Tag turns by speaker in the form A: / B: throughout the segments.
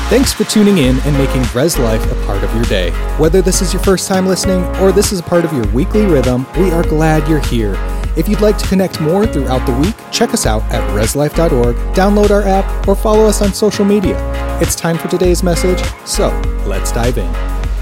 A: Thanks for tuning in and making Res Life a part of your day. Whether this is your first time listening or this is a part of your weekly rhythm, we are glad you're here. If you'd like to connect more throughout the week, check us out at reslife.org, download our app, or follow us on social media. It's time for today's message, so let's dive in.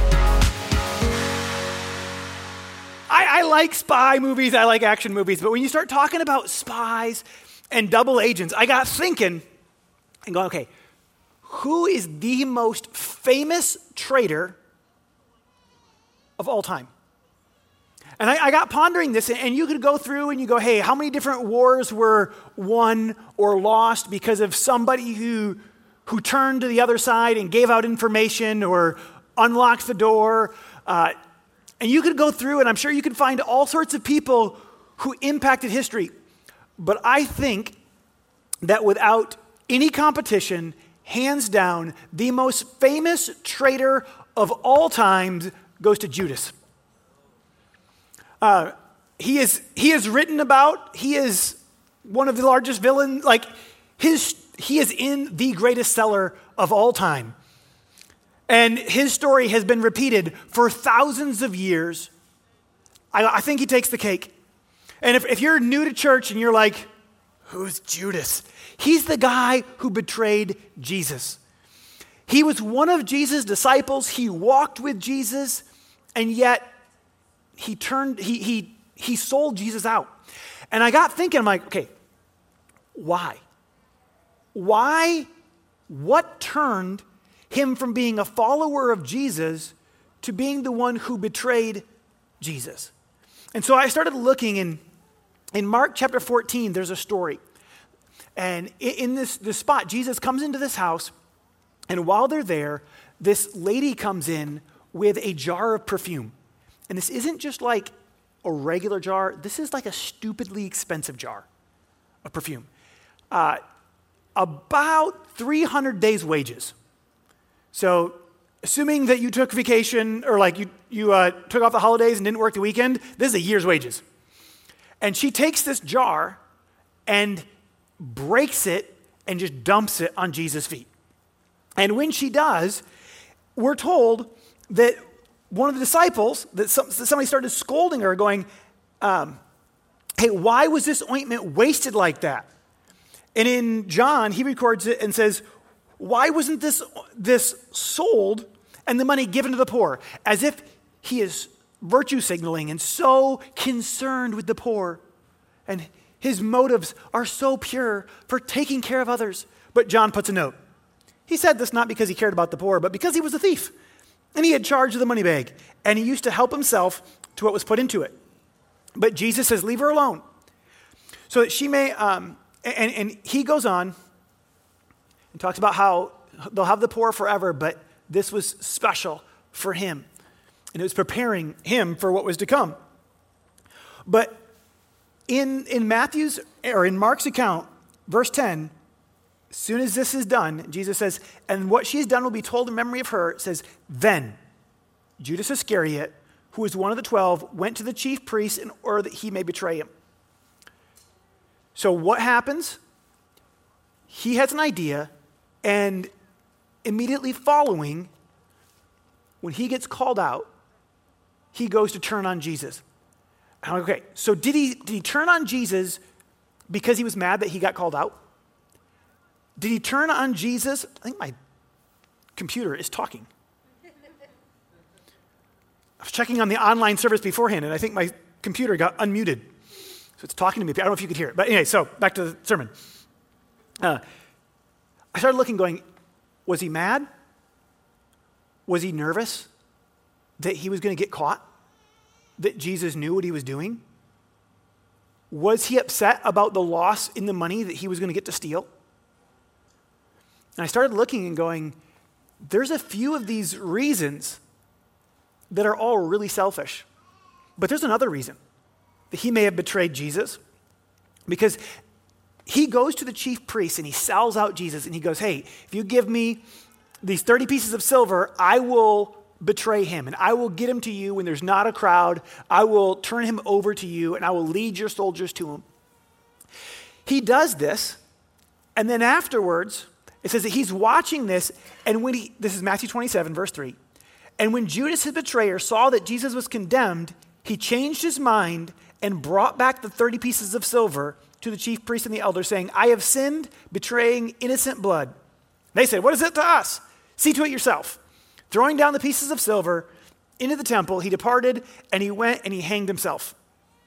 B: I like spy movies, I like action movies, but when you start talking about spies and double agents, I got thinking and going, okay, who is the most famous traitor of all time? And I got pondering this, and you could go through and you go, hey, how many different wars were won or lost because of somebody who turned to the other side and gave out information or unlocked the door? And you could go through, and I'm sure you could find all sorts of people who impacted history. But I think that without any competition, hands down, the most famous traitor of all times goes to Judas. He is written about. He is one of the largest villains. He is in the greatest seller of all time. And his story has been repeated for thousands of years. I think he takes the cake. And if you're new to church and you're like, who's Judas? He's the guy who betrayed Jesus. He was one of Jesus' disciples. He walked with Jesus, and yet he sold Jesus out. And I got thinking, I'm like, okay, why? What turned him from being a follower of Jesus to being the one who betrayed Jesus? And so I started looking in Mark chapter 14, there's a story. And in this spot, Jesus comes into this house, and while they're there, this lady comes in with a jar of perfume. And this isn't just like a regular jar. This is like a stupidly expensive jar of perfume. About 300 days' wages. So assuming that you took vacation or like you took off the holidays and didn't work the weekend, this is a year's wages. And she takes this jar and breaks it and just dumps it on Jesus' feet. And when she does, we're told that one of the disciples, that somebody started scolding her, going, hey, why was this ointment wasted like that? And in John, he records it and says, why wasn't this sold and the money given to the poor? As if he is virtue signaling and so concerned with the poor. And his motives are so pure for taking care of others. But John puts a note. He said this not because he cared about the poor, but because he was a thief. And he had charge of the money bag. And he used to help himself to what was put into it. But Jesus says, leave her alone. So that she may, and he goes on and talks about how they'll have the poor forever, but this was special for him. And it was preparing him for what was to come. But in Matthew's, or in Mark's account, verse 10, as soon as this is done, Jesus says, and what she's done will be told in memory of her. It says, then Judas Iscariot, who was one of the 12, went to the chief priests in order that he may betray him. So what happens? He has an idea, and immediately following, when he gets called out, he goes to turn on Jesus. Okay, so did he turn on Jesus because he was mad that he got called out? Did he turn on Jesus? I think my computer is talking. I was checking on the online service beforehand, and I think my computer got unmuted. So it's talking to me. I don't know if you could hear it. But anyway, so back to the sermon. I started looking, going, was he mad? Was he nervous that he was going to get caught? That Jesus knew what he was doing? Was he upset about the loss in the money that he was going to get to steal? And I started looking and going, there's a few of these reasons that are all really selfish. But there's another reason that he may have betrayed Jesus. Because he goes to the chief priest and he sells out Jesus and he goes, hey, if you give me these 30 pieces of silver, I will betray him and I will get him to you when there's not a crowd. I will turn him over to you and I will lead your soldiers to him. He does this, and then afterwards, It says that he's watching this, and this is Matthew 27, verse 3. And when Judas, his betrayer, saw that Jesus was condemned, he changed his mind and brought back the 30 pieces of silver to the chief priest and the elders, saying, I have sinned, betraying innocent blood. They said, what is it to us? See to it yourself. Throwing down the pieces of silver into the temple, he departed, and he went and he hanged himself.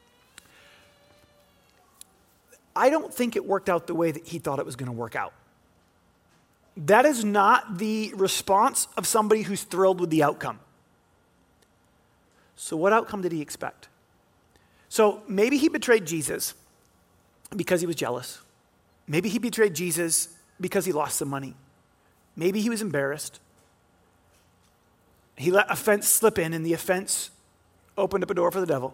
B: I don't think it worked out the way that he thought it was going to work out. That is not the response of somebody who's thrilled with the outcome. So what outcome did he expect? So maybe he betrayed Jesus because he was jealous. Maybe he betrayed Jesus because he lost some money. Maybe he was embarrassed. He let offense slip in, and the offense opened up a door for the devil.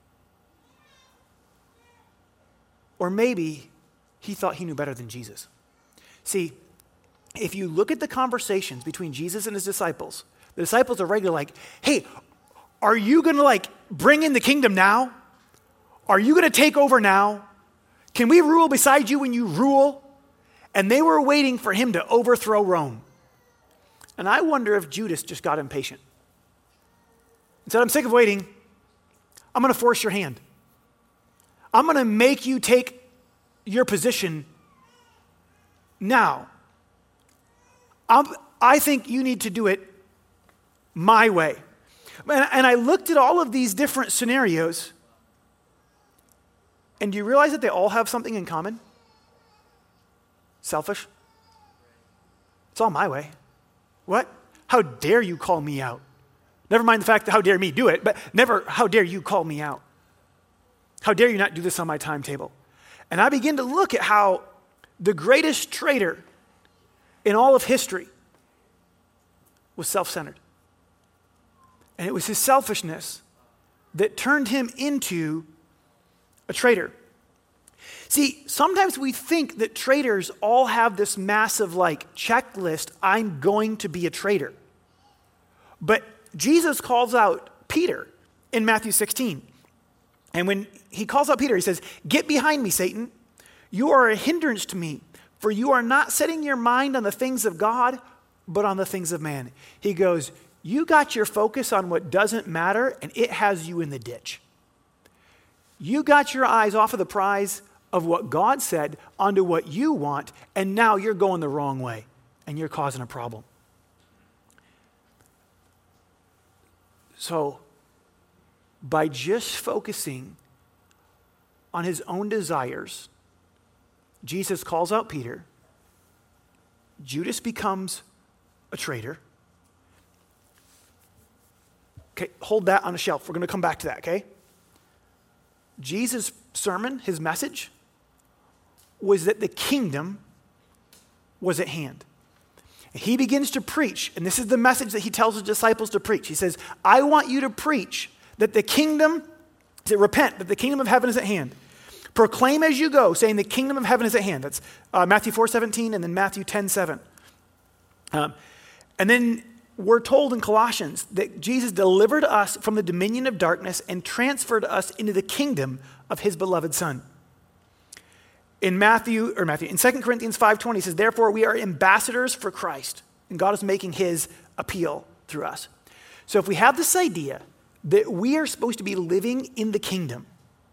B: Or maybe he thought he knew better than Jesus. See, if you look at the conversations between Jesus and his disciples, the disciples are regularly like, hey, are you going to bring in the kingdom now? Are you going to take over now? Can we rule beside you when you rule? And they were waiting for him to overthrow Rome. And I wonder if Judas just got impatient and said, I'm sick of waiting. I'm going to force your hand. I'm going to make you take your position now. I think you need to do it my way. And I looked at all of these different scenarios, and do you realize that they all have something in common? Selfish. It's all my way. What? How dare you call me out? Never mind the fact that how dare me do it, but never how dare you call me out? How dare you not do this on my timetable? And I begin to look at how the greatest traitor in all of history was self-centered. And it was his selfishness that turned him into a traitor. See, sometimes we think that traitors all have this massive checklist, I'm going to be a traitor. But Jesus calls out Peter in Matthew 16. And when he calls out Peter, he says, get behind me, Satan. You are a hindrance to me, for you are not setting your mind on the things of God, but on the things of man. He goes, you got your focus on what doesn't matter, and it has you in the ditch. You got your eyes off of the prize of what God said onto what you want, and now you're going the wrong way, and you're causing a problem. So, by just focusing on his own desires, Jesus calls out Peter. Judas becomes a traitor. Okay, hold that on a shelf. We're going to come back to that, okay? Jesus' sermon, his message, was that the kingdom was at hand. And he begins to preach, and this is the message that he tells his disciples to preach. He says, I want you to preach that the kingdom, repent, that the kingdom of heaven is at hand. Proclaim as you go, saying the kingdom of heaven is at hand. That's Matthew 4:17 and then Matthew 10:7. And then we're told in Colossians that Jesus delivered us from the dominion of darkness and transferred us into the kingdom of his beloved Son. In 2 Corinthians 5:20, it says, therefore we are ambassadors for Christ, and God is making his appeal through us. So if we have this idea that we are supposed to be living in the kingdom,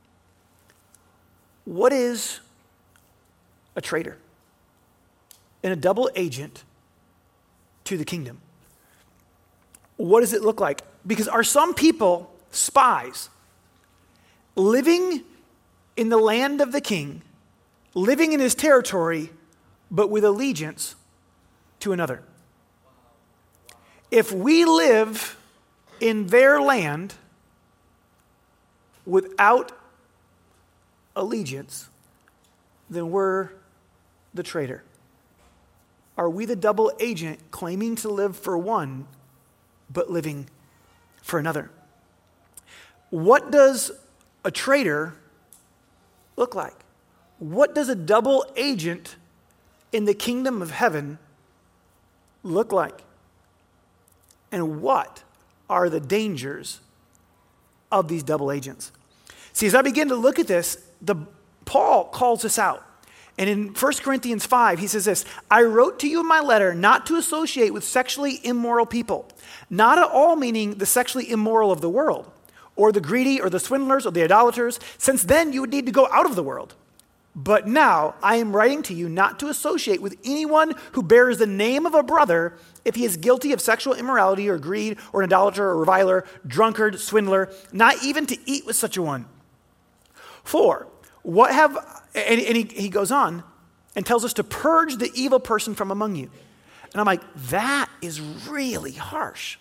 B: what is a traitor and a double agent to the kingdom? What does it look like? Because are some people spies living in the land of the king, living in his territory, but with allegiance to another? If we live in their land without allegiance, then we're the traitor. Are we the double agent claiming to live for one, but living for another? What does a traitor look like? What does a double agent in the kingdom of heaven look like? And what are the dangers of these double agents? See, as I begin to look at this, Paul calls us out. And in 1 Corinthians 5, he says this, I wrote to you in my letter not to associate with sexually immoral people, not at all meaning the sexually immoral of the world, or the greedy, or the swindlers, or the idolaters, since then you would need to go out of the world. But now I am writing to you not to associate with anyone who bears the name of a brother if he is guilty of sexual immorality or greed or an idolater or reviler, drunkard, swindler, not even to eat with such a one. For what have, and he goes on and tells us to purge the evil person from among you. And I'm like, that is really harsh.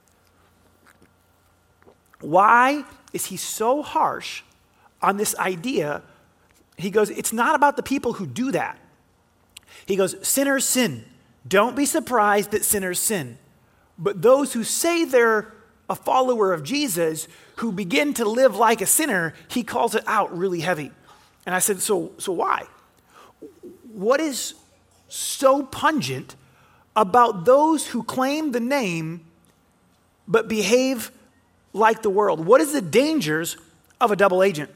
B: Why is he so harsh on this idea? He goes, it's not about the people who do that. He goes, sinners sin. Don't be surprised that sinners sin. But those who say they're a follower of Jesus, who begin to live like a sinner, he calls it out really heavy. And I said, so why? What is so pungent about those who claim the name but behave like the world? What is the dangers of a double agent?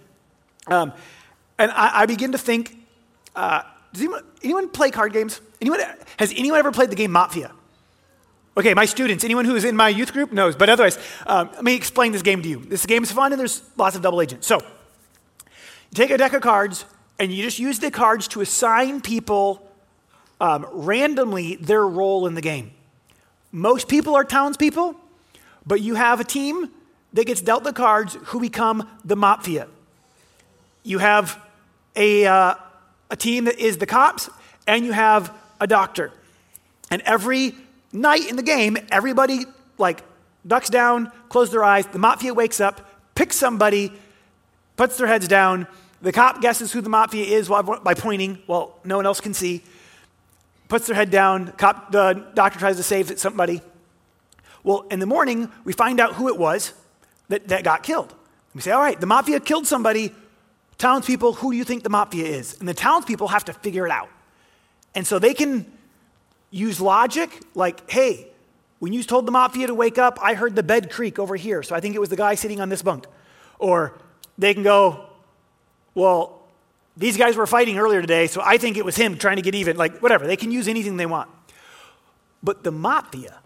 B: And I begin to think, does anyone play card games? Has anyone ever played the game Mafia? Okay, my students, anyone who is in my youth group knows, but otherwise, let me explain this game to you. This game is fun and there's lots of double agents. So, you take a deck of cards and you just use the cards to assign people randomly their role in the game. Most people are townspeople, but you have a team that gets dealt the cards who become the Mafia. You have a team that is the cops, and you have a doctor. And every night in the game, everybody ducks down, closes their eyes, the Mafia wakes up, picks somebody, puts their heads down, the cop guesses who the Mafia is by pointing, well, no one else can see, puts their head down, the doctor tries to save somebody. Well, in the morning, we find out who it was that got killed. We say, all right, the Mafia killed somebody. Townspeople, who do you think the Mafia is? And the townspeople have to figure it out. And so they can use logic, like, hey, when you told the Mafia to wake up, I heard the bed creak over here, so I think it was the guy sitting on this bunk. Or they can go, well, these guys were fighting earlier today, so I think it was him trying to get even, whatever. They can use anything they want. But the Mafia,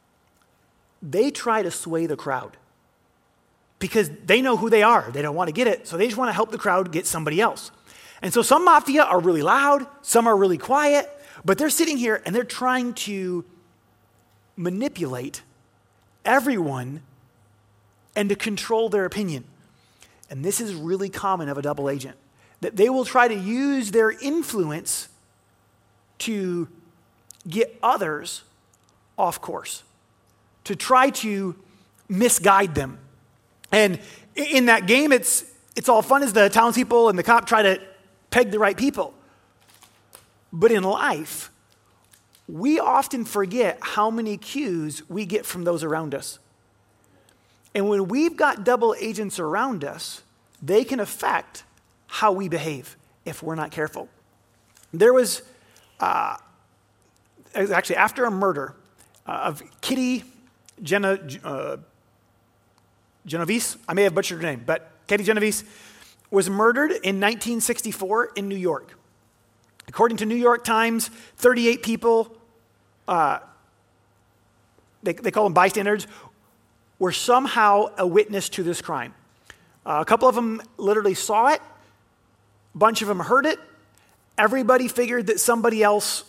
B: they try to sway the crowd. Because they know who they are. They don't want to get it, so they just want to help the crowd get somebody else. And so some Mafia are really loud, some are really quiet, but they're sitting here and they're trying to manipulate everyone and to control their opinion. And this is really common of a double agent, that they will try to use their influence to get others off course, to try to misguide them. And in that game, it's all fun as the townspeople and the cop try to peg the right people. But in life, we often forget how many cues we get from those around us. And when we've got double agents around us, they can affect how we behave if we're not careful. There was, actually after a murder of Kitty Genovese, I may have butchered her name, but Kitty Genovese was murdered in 1964 in New York. According to New York Times, 38 people, they call them bystanders, were somehow a witness to this crime. A couple of them literally saw it. A bunch of them heard it. Everybody figured that somebody else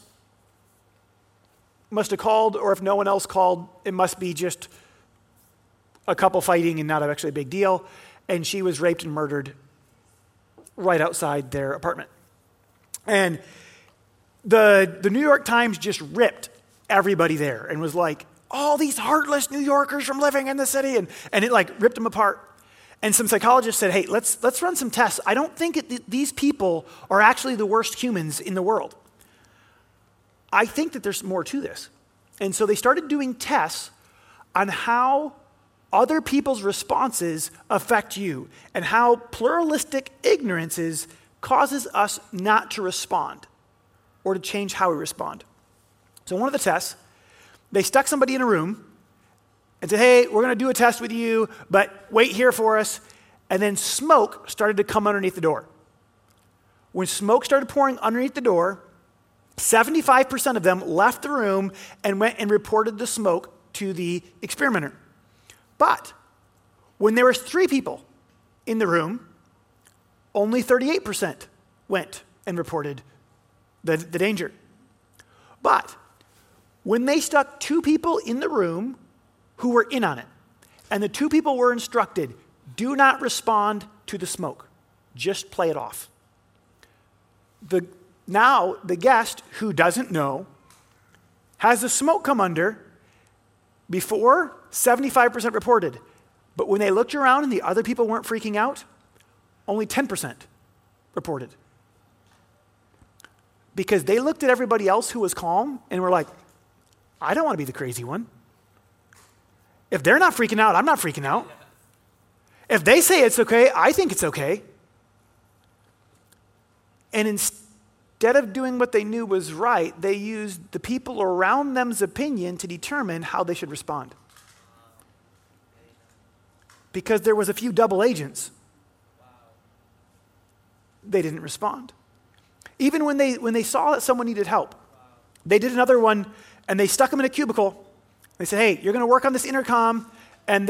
B: must have called, or if no one else called, it must be just a couple fighting and not actually a big deal. And she was raped and murdered right outside their apartment. And the New York Times just ripped everybody there and was like, all these heartless New Yorkers from living in the city, and it ripped them apart. And some psychologists said, hey, let's run some tests. I don't think these people are actually the worst humans in the world. I think that there's more to this. And so they started doing tests on how other people's responses affect you and how pluralistic ignorance causes us not to respond or to change how we respond. So one of the tests, they stuck somebody in a room and said, hey, we're going to do a test with you, but wait here for us. And then smoke started to come underneath the door. when smoke started pouring underneath the door, 75% of them left the room and went and reported the smoke to the experimenter. But when there was 3 people in the room, only 38% went and reported the danger. But when they stuck 2 people in the room who were in on it, and the 2 people were instructed, do not respond to the smoke, just play it off. Now the guest who doesn't know has the smoke come under. Before, 75% reported. But when they looked around and the other people weren't freaking out, only 10% reported. Because they looked at everybody else who was calm and were like, I don't want to be the crazy one. If they're not freaking out, I'm not freaking out. If they say it's okay, I think it's okay. And instead of doing what they knew was right, they used the people around them's opinion to determine how they should respond. Because there was a few double agents, they didn't respond. Even when they saw that someone needed help, they did another one and they stuck them in a cubicle. They said, hey, you're going to work on this intercom, and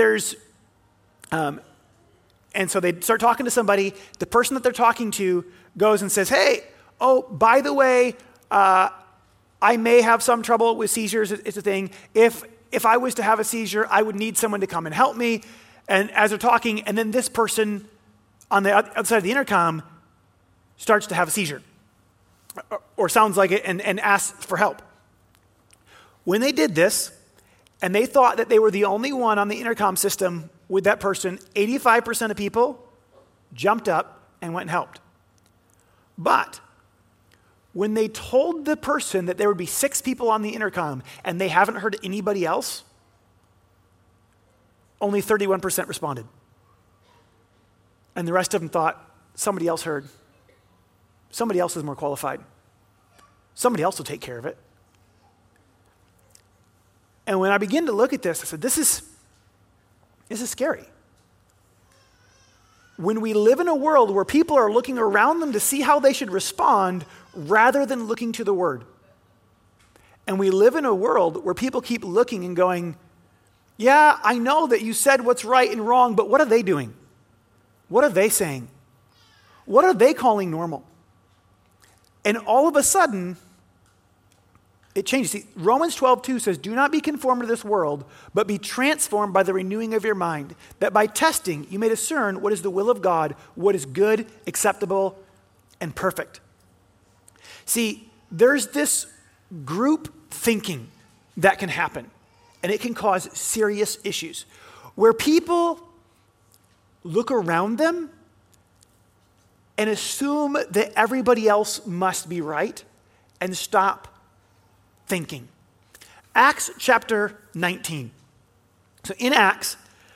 B: and so they start talking to somebody. The person that they're talking to goes and says, hey, oh, by the way, I may have some trouble with seizures. It's a thing. If I was to have a seizure, I would need someone to come and help me. And as they're talking, and then this person on the other side of the intercom starts to have a seizure, or sounds like it, and asks for help. When they did this, and they thought that they were the only one on the intercom system with that person, 85% of people jumped up and went and helped. But when they told the person that there would be 6 people on the intercom and they haven't heard anybody else, only 31% responded. And the rest of them thought, somebody else heard. Somebody else is more qualified. Somebody else will take care of it. And when I began to look at this, I said, this is scary. When we live in a world where people are looking around them to see how they should respond rather than looking to the Word. And we live in a world where people keep looking and going, yeah, I know that you said what's right and wrong, but what are they doing? What are they saying? What are they calling normal? And all of a sudden, it changes. See, Romans 12:2 says, do not be conformed to this world, but be transformed by the renewing of your mind, that by testing you may discern what is the will of God, what is good, acceptable, and perfect. See, there's this group thinking that can happen, and it can cause serious issues, where people look around them and assume that everybody else must be right and stop thinking. Acts chapter 19. So in Acts,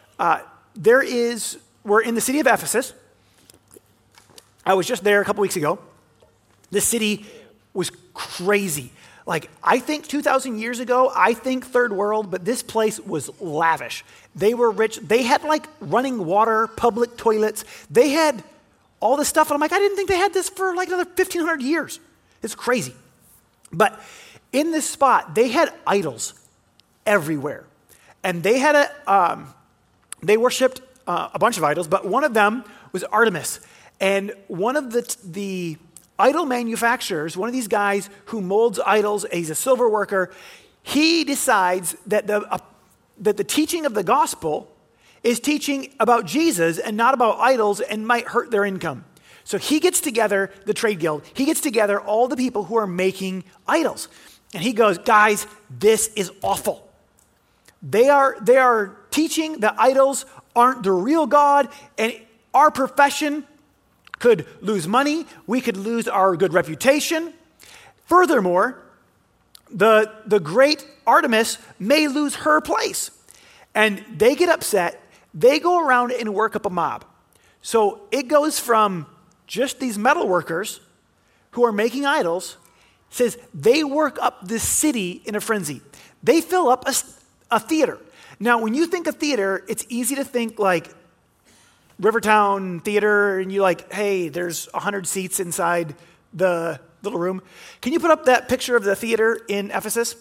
B: we're in the city of Ephesus. I was just there a couple weeks ago. This city was crazy. Like, I think 2,000 years ago, I think third world, but this place was lavish. They were rich. They had like running water, public toilets. They had all this stuff. And I'm like, I didn't think they had this for like another 1,500 years. It's crazy. But in this spot, they had idols everywhere. And they had they worshipped a bunch of idols, but one of them was Artemis. And one of the idol manufacturers, one of these guys who molds idols, he's a silver worker, he decides that the teaching of the gospel is teaching about Jesus and not about idols and might hurt their income. So he gets together the trade guild. He gets together all the people who are making idols. And he goes, guys, this is awful. They are teaching that idols aren't the real God, and our profession could lose money. We could lose our good reputation. Furthermore, the great Artemis may lose her place. And they get upset. They go around and work up a mob. So it goes from just these metal workers who are making idols, says they work up this city in a frenzy. They fill up a theater. Now, when you think of theater, it's easy to think like Rivertown Theater and you like, hey, there's 100 seats inside the little room. Can you put up that picture of the theater in Ephesus?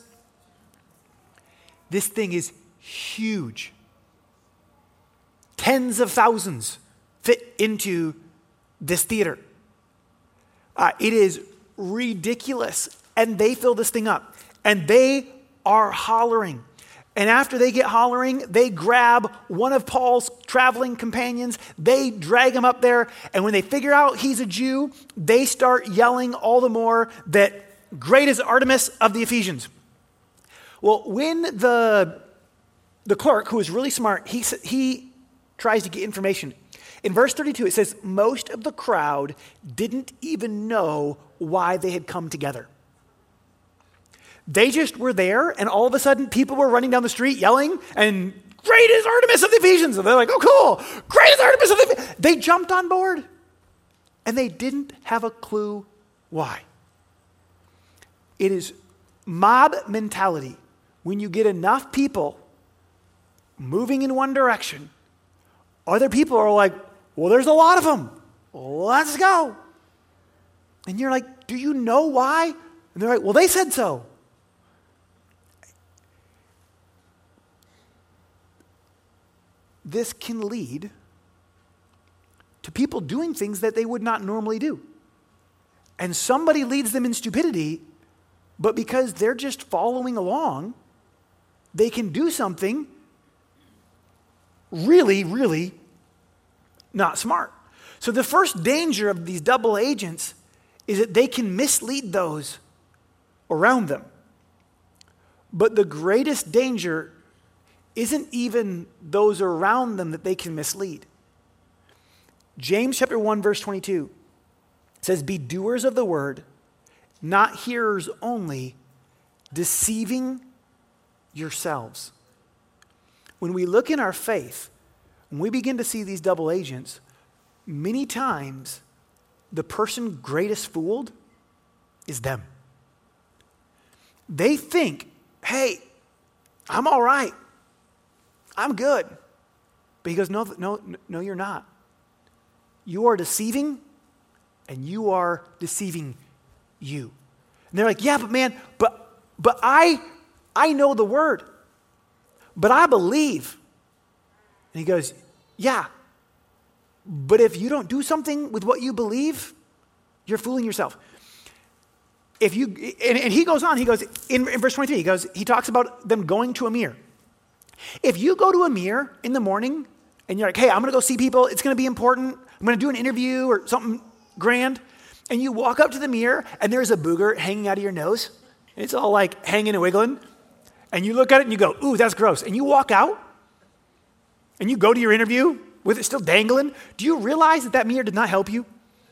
B: This thing is huge. Tens of thousands fit into this theater. It is ridiculous. And they fill this thing up. And they are hollering. And after they get hollering, they grab one of Paul's traveling companions. They drag him up there. And when they figure out he's a Jew, they start yelling all the more that great is Artemis of the Ephesians. Well, when the clerk, who is really smart, he tries to get information. In verse 32, it says, most of the crowd didn't even know why they had come together. They just were there, and all of a sudden, people were running down the street yelling, and great is Artemis of the Ephesians. And they're like, oh, cool. Great is Artemis of the Ephesians. They jumped on board, and they didn't have a clue why. It is mob mentality. When you get enough people moving in one direction, other people are like, well, there's a lot of them. Let's go. And you're like, do you know why? And they're like, well, they said so. This can lead to people doing things that they would not normally do. And somebody leads them in stupidity, but because they're just following along, they can do something really, really not smart. So the first danger of these double agents is that they can mislead those around them. But the greatest danger isn't even those around them that they can mislead. James chapter 1, verse 22 says, be doers of the word, not hearers only, deceiving yourselves. When we look in our faith, when we begin to see these double agents, many times the person greatest fooled is them. They think, hey, I'm all right. I'm good. But he goes, no, you're not. You are deceiving, and you are deceiving you. And they're like, yeah, but man, but I know the word, but I believe. And he goes, yeah, but if you don't do something with what you believe, you're fooling yourself. If you, and he goes on, he goes, in verse 23, he talks about them going to a mirror. If you go to a mirror in the morning and you're like, hey, I'm going to go see people. It's going to be important. I'm going to do an interview or something grand. And you walk up to the mirror and there's a booger hanging out of your nose. And it's all like hanging and wiggling. And you look at it and you go, ooh, that's gross. And you walk out and you go to your interview with it still dangling. Do you realize that mirror did not help you?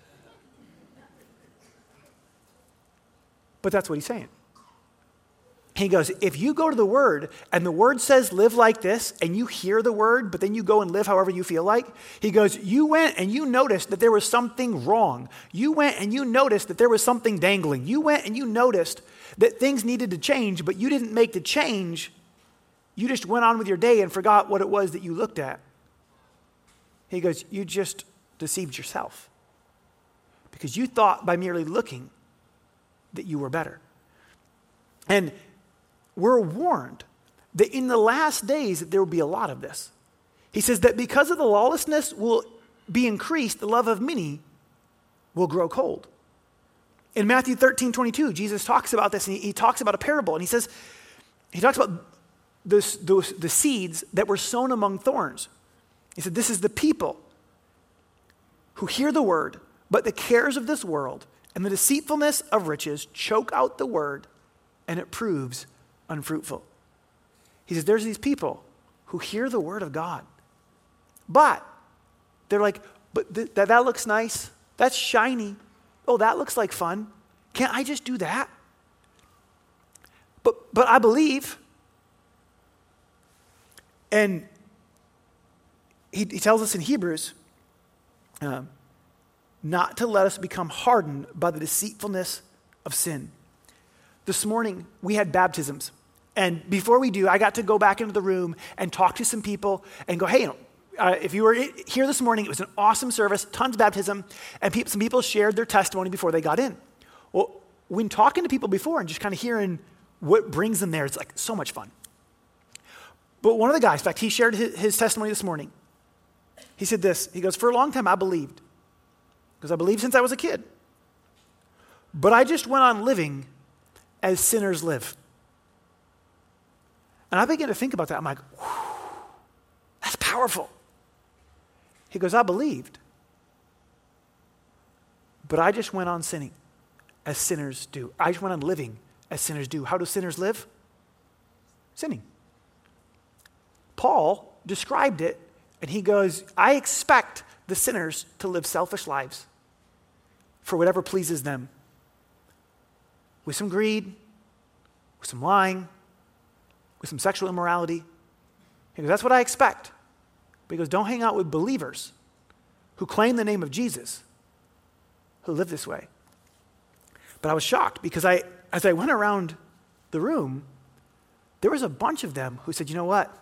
B: But that's what he's saying. He goes, if you go to the word and the word says live like this and you hear the word, but then you go and live however you feel like, he goes, you went and you noticed that there was something wrong. You went and you noticed that there was something dangling. You went and you noticed that things needed to change, but you didn't make the change. You just went on with your day and forgot what it was that you looked at. He goes, you just deceived yourself because you thought by merely looking that you were better. And we're warned that in the last days that there will be a lot of this. He says that because of the lawlessness will be increased, the love of many will grow cold. In Matthew 13:22, Jesus talks about this, and he talks about a parable, and he talks about the seeds that were sown among thorns. He said, this is the people who hear the word, but the cares of this world and the deceitfulness of riches choke out the word, and it proves unfruitful. He says, there's these people who hear the word of God, but they're like, but that looks nice. That's shiny. Oh, that looks like fun. Can't I just do that? But I believe. And he tells us in Hebrews not to let us become hardened by the deceitfulness of sin. This morning, we had baptisms. And before we do, I got to go back into the room and talk to some people and go, hey, if you were here this morning, it was an awesome service, tons of baptism, and some people shared their testimony before they got in. Well, when talking to people before and just kind of hearing what brings them there, it's like so much fun. But one of the guys, in fact, he shared his testimony this morning. He said this, he goes, for a long time I believed, because I believed since I was a kid. But I just went on living as sinners live. And I began to think about that. I'm like, that's powerful. He goes, I believed, but I just went on sinning as sinners do. I just went on living as sinners do. How do sinners live? Sinning. Paul described it, and he goes, I expect the sinners to live selfish lives for whatever pleases them, with some greed, with some lying, with some sexual immorality. He goes, that's what I expect. But he goes, don't hang out with believers who claim the name of Jesus, who live this way. But I was shocked because as I went around the room, there was a bunch of them who said, you know what?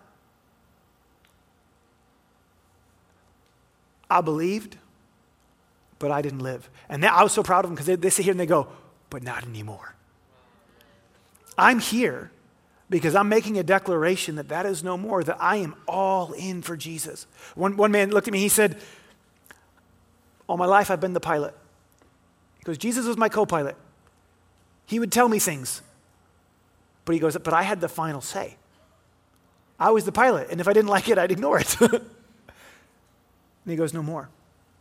B: I believed, but I didn't live. And I was so proud of them because they sit here and they go, but not anymore. I'm here because I'm making a declaration that is no more, that I am all in for Jesus. One man looked at me, he said, all my life I've been the pilot. He goes, Jesus was my co-pilot. He would tell me things. But he goes, but I had the final say. I was the pilot, and if I didn't like it, I'd ignore it. And he goes, no more.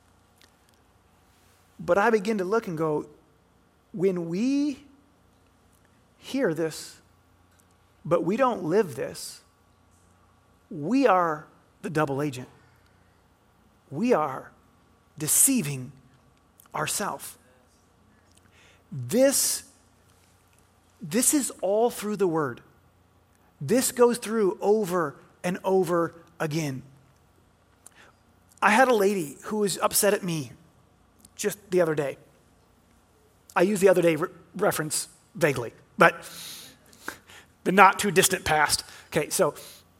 B: But I begin to look and go, when we hear this, but we don't live this, we are the double agent. We are deceiving ourselves. This is all through the Word. This goes through over and over again. I had a lady who was upset at me just the other day. I use the other day reference vaguely, but the not too distant past. Okay, so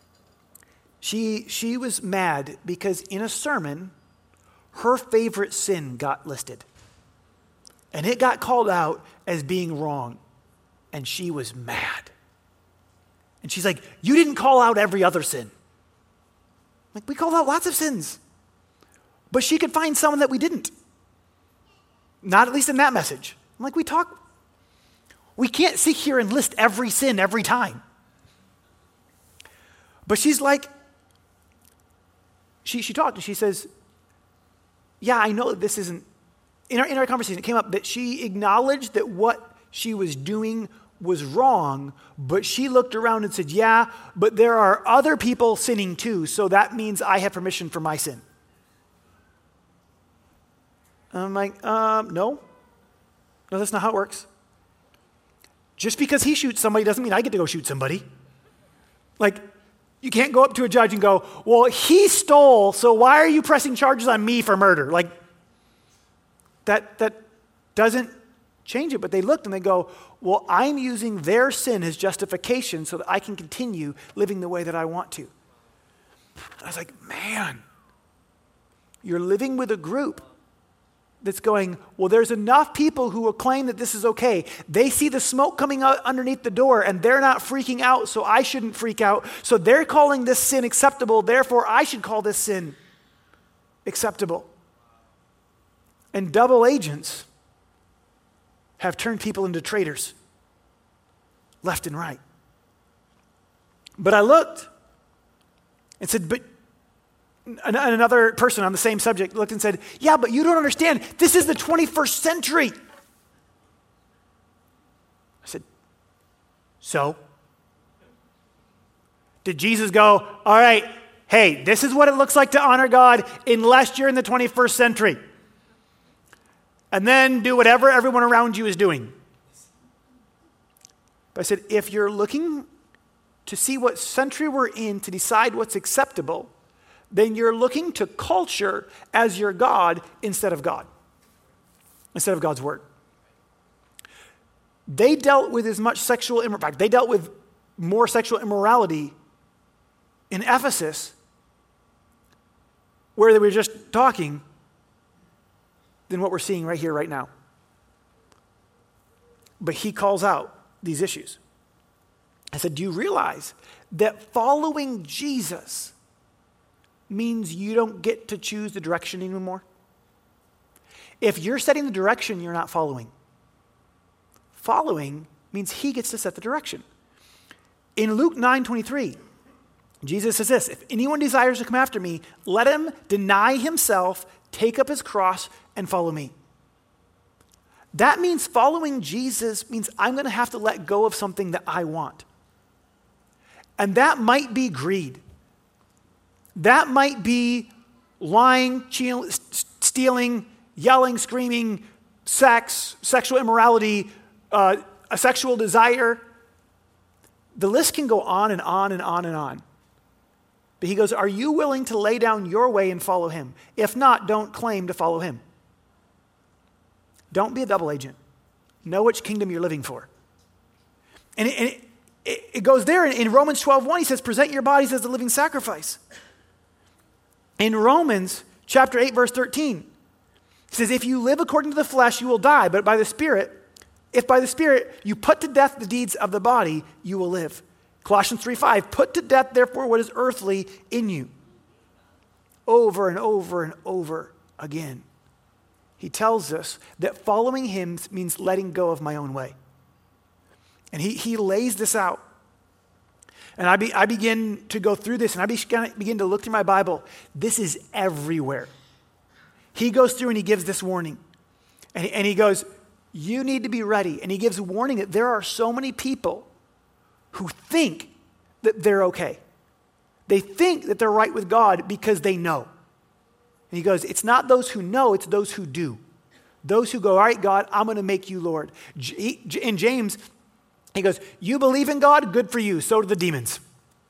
B: she was mad because in a sermon, her favorite sin got listed. And it got called out as being wrong. And she was mad. And she's like, you didn't call out every other sin. Like, we called out lots of sins. But she could find someone that we didn't. Not at least in that message. I'm like, we can't sit here and list every sin every time. But she's like, she talked and she says, yeah, I know that this isn't, in our conversation, it came up that she acknowledged that what she was doing was wrong, but she looked around and said, yeah, but there are other people sinning too, so that means I have permission for my sin. I'm like, no, that's not how it works. Just because he shoots somebody doesn't mean I get to go shoot somebody. Like, you can't go up to a judge and go, well, he stole, so why are you pressing charges on me for murder? Like, that doesn't change it. But they looked and they go, well, I'm using their sin as justification so that I can continue living the way that I want to. I was like, man, you're living with a group that's going, well, there's enough people who will claim that this is okay. They see the smoke coming out underneath the door and they're not freaking out, so I shouldn't freak out. So they're calling this sin acceptable, therefore I should call this sin acceptable. And double agents have turned people into traitors, left and right. But I looked and said, but another person on the same subject looked and said, yeah, but you don't understand. This is the 21st century. I said, so? Did Jesus go, all right, hey, this is what it looks like to honor God unless you're in the 21st century? And then do whatever everyone around you is doing. But I said, if you're looking to see what century we're in to decide what's acceptable, then you're looking to culture as your God instead of God, instead of God's word. They dealt with as much sexual immorality. In fact, they dealt with more sexual immorality in Ephesus where they were just talking than what we're seeing right here, right now. But he calls out these issues. I said, do you realize that following Jesus means you don't get to choose the direction anymore? If you're setting the direction, you're not following. Following means he gets to set the direction. In Luke 9:23, Jesus says this, if anyone desires to come after me, let him deny himself, take up his cross, and follow me. That means following Jesus means I'm going to have to let go of something that I want. And that might be greed. That might be lying, stealing, yelling, screaming, sex, sexual immorality, a sexual desire. The list can go on and on and on and on. But he goes, are you willing to lay down your way and follow him? If not, don't claim to follow him. Don't be a double agent. Know which kingdom you're living for. And it goes there in Romans 12:1, he says, present your bodies as a living sacrifice. In Romans chapter 8, verse 13, he says, if you live according to the flesh, you will die, but by the Spirit, if by the Spirit you put to death the deeds of the body, you will live. Colossians 3:5, put to death, therefore, what is earthly in you. Over and over and over again, he tells us that following him means letting go of my own way. And he lays this out. And I begin to go through this, and I begin to look through my Bible. This is everywhere. He goes through and he gives this warning. And he goes, you need to be ready. And he gives a warning that there are so many people who think that they're okay. They think that they're right with God because they know. And he goes, it's not those who know, it's those who do. Those who go, all right, God, I'm going to make you Lord. In James, he goes, you believe in God, good for you, so do the demons.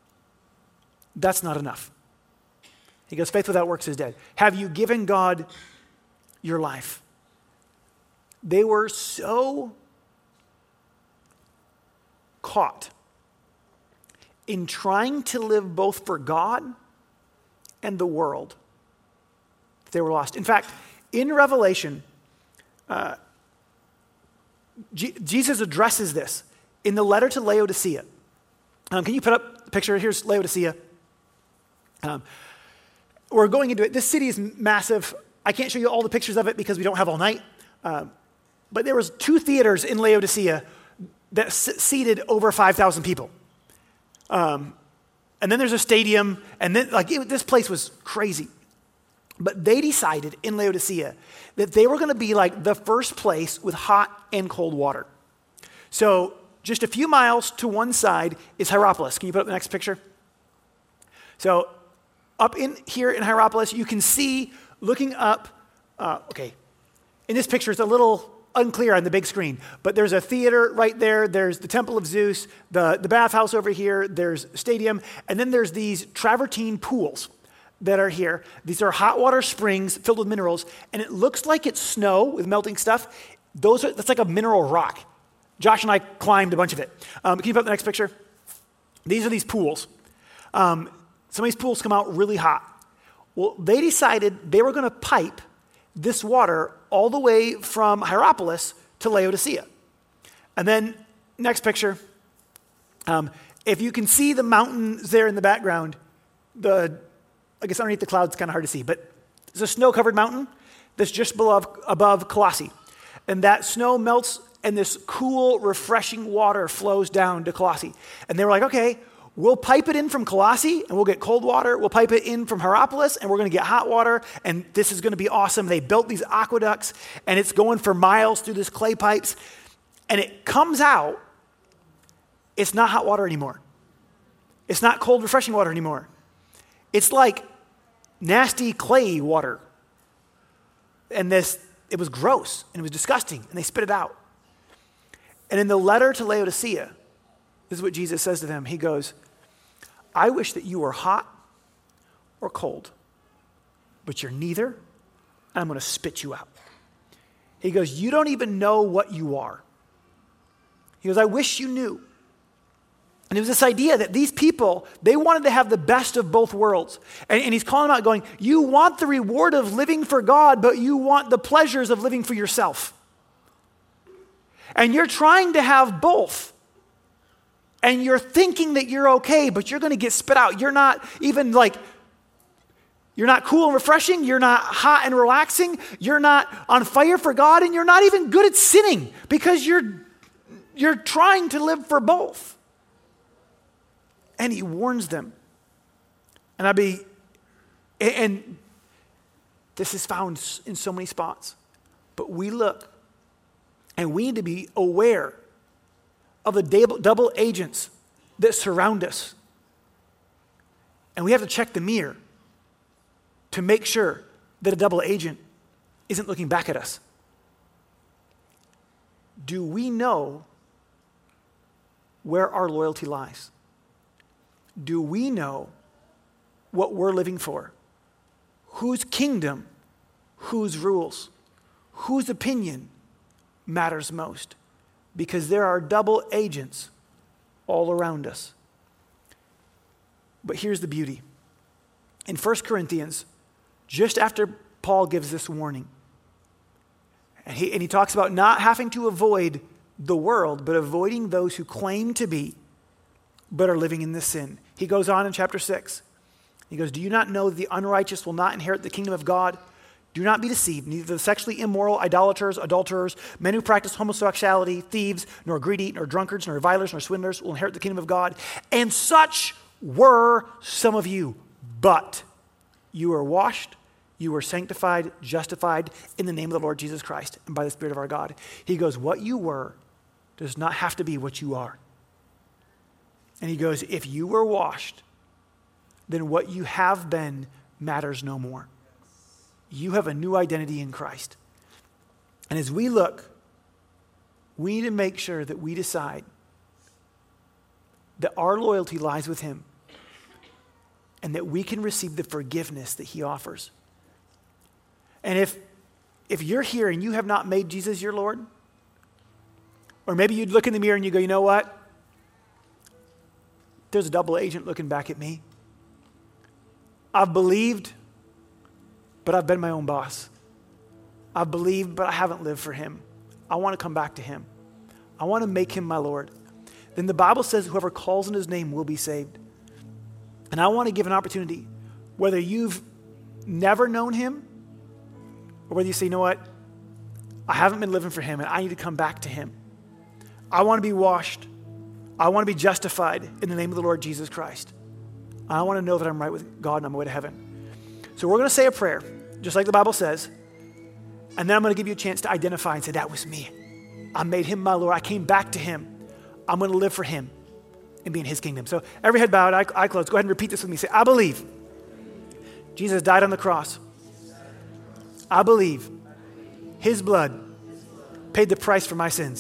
B: That's not enough. He goes, faith without works is dead. Have you given God your life? They were so caught in trying to live both for God and the world, they were lost. In fact, in Revelation, Jesus addresses this in the letter to Laodicea. Can you put up the picture? Here's Laodicea. We're going into it. This city is massive. I can't show you all the pictures of it because we don't have all night. But there was 2 theaters in Laodicea that seated over 5,000 people. And then there's a stadium, and then this place was crazy. But they decided in Laodicea that they were going to be like the first place with hot and cold water. So just a few miles to one side is Hierapolis. Can you put up the next picture? So up in here in Hierapolis, you can see looking up, in this picture it's a little unclear on the big screen, but there's a theater right there, there's the Temple of Zeus, the bathhouse over here, there's a stadium, and then there's these travertine pools that are here. These are hot water springs filled with minerals, and it looks like it's snow with melting stuff. That's like a mineral rock. Josh and I climbed a bunch of it. Can you put up the next picture? These are these pools. Some of these pools come out really hot. Well, they decided they were going to pipe this water all the way from Hierapolis to Laodicea. And then, next picture. If you can see the mountains there in the background, I guess underneath the clouds, it's kind of hard to see, but there's a snow-covered mountain that's just above Colossae. And that snow melts, and this cool, refreshing water flows down to Colossae. And they were like, okay, we'll pipe it in from Colossae, and we'll get cold water. We'll pipe it in from Hierapolis, and we're going to get hot water, and this is going to be awesome. They built these aqueducts, and it's going for miles through this clay pipes, and it comes out, it's not hot water anymore. It's not cold, refreshing water anymore. It's like nasty clay water. And it was gross, and it was disgusting, and they spit it out. And in the letter to Laodicea, this is what Jesus says to them. He goes, I wish that you were hot or cold, but you're neither, and I'm going to spit you out. He goes, you don't even know what you are. He goes, I wish you knew. And it was this idea that these people, they wanted to have the best of both worlds. And he's calling them out going, you want the reward of living for God, but you want the pleasures of living for yourself. And you're trying to have both. And you're thinking that you're okay, but you're going to get spit out. You're not even you're not cool and refreshing. You're not hot and relaxing. You're not on fire for God, and you're not even good at sinning because you're trying to live for both. And he warns them. And this is found in so many spots. But we look, and we need to be aware of the double agents that surround us. And we have to check the mirror to make sure that a double agent isn't looking back at us. Do we know where our loyalty lies? Do we know what we're living for? Whose kingdom, whose rules, whose opinion matters most? Because there are double agents all around us. But here's the beauty. In 1 Corinthians, just after Paul gives this warning, and he talks about not having to avoid the world, but avoiding those who claim to be, but are living in this sin. He goes on in chapter 6. He goes, do you not know that the unrighteous will not inherit the kingdom of God? Do not be deceived. Neither the sexually immoral, idolaters, adulterers, men who practice homosexuality, thieves, nor greedy, nor drunkards, nor revilers, nor swindlers will inherit the kingdom of God. And such were some of you. But you are washed, you are sanctified, justified in the name of the Lord Jesus Christ and by the Spirit of our God. He goes, what you were does not have to be what you are. And he goes, if you were washed, then what you have been matters no more. You have a new identity in Christ. And as we look, we need to make sure that we decide that our loyalty lies with him and that we can receive the forgiveness that he offers. And if you're here and you have not made Jesus your Lord, or maybe you'd look in the mirror and you go, you know what? There's a double agent looking back at me. I've believed, but I've been my own boss. I've believed, but I haven't lived for him. I want to come back to him. I want to make him my Lord. Then the Bible says whoever calls on his name will be saved. And I want to give an opportunity, whether you've never known him, or whether you say, you know what? I haven't been living for him and I need to come back to him. I want to be washed. I want to be justified in the name of the Lord Jesus Christ. I want to know that I'm right with God and I'm on my way to heaven. So we're going to say a prayer, just like the Bible says, and then I'm going to give you a chance to identify and say, that was me. I made him my Lord. I came back to him. I'm going to live for him and be in his kingdom. So every head bowed, eye closed. Go ahead and repeat this with me. Say, I believe Jesus died on the cross. I believe his blood paid the price for my sins.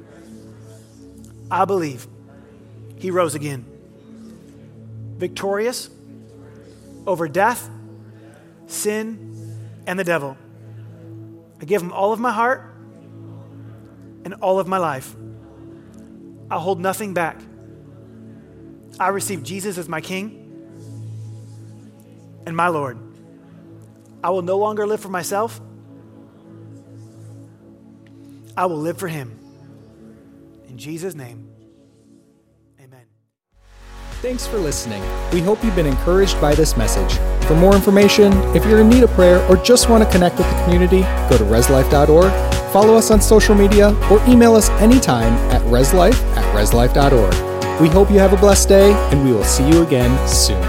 B: I believe he rose again, victorious over death, sin, and the devil. I give him all of my heart and all of my life. I hold nothing back. I receive Jesus as my King and my Lord. I will no longer live for myself. I will live for him. In Jesus' name, amen.
A: Thanks for listening. We hope you've been encouraged by this message. For more information, if you're in need of prayer or just want to connect with the community, go to reslife.org, follow us on social media, or email us anytime at reslife@reslife.org. We hope you have a blessed day, and we will see you again soon.